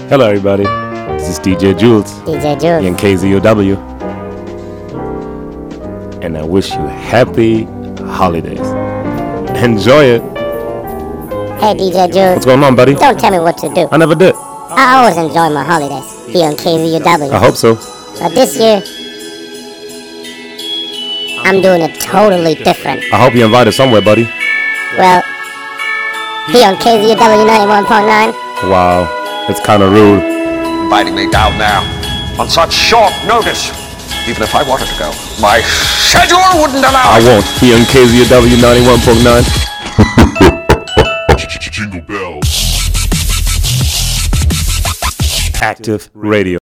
Hello, everybody. This is DJ Jules. DJ Jules. In KZOW. And I wish you happy holidays. Enjoy it. Hey, DJ Jules. What's going on, buddy? Don't tell me what to do. I never did. I always enjoy my holidays here on KZOW. I hope so. But this year, I'm doing it totally different. I hope you're invited somewhere, buddy. Well, here on KZOW 91.9. Wow. It's kind of rude. Inviting me down there on such short notice. Even if I wanted to go, my schedule wouldn't allow I it. won't. Here on KZOW 91.9. Jingle bells. Active Radio.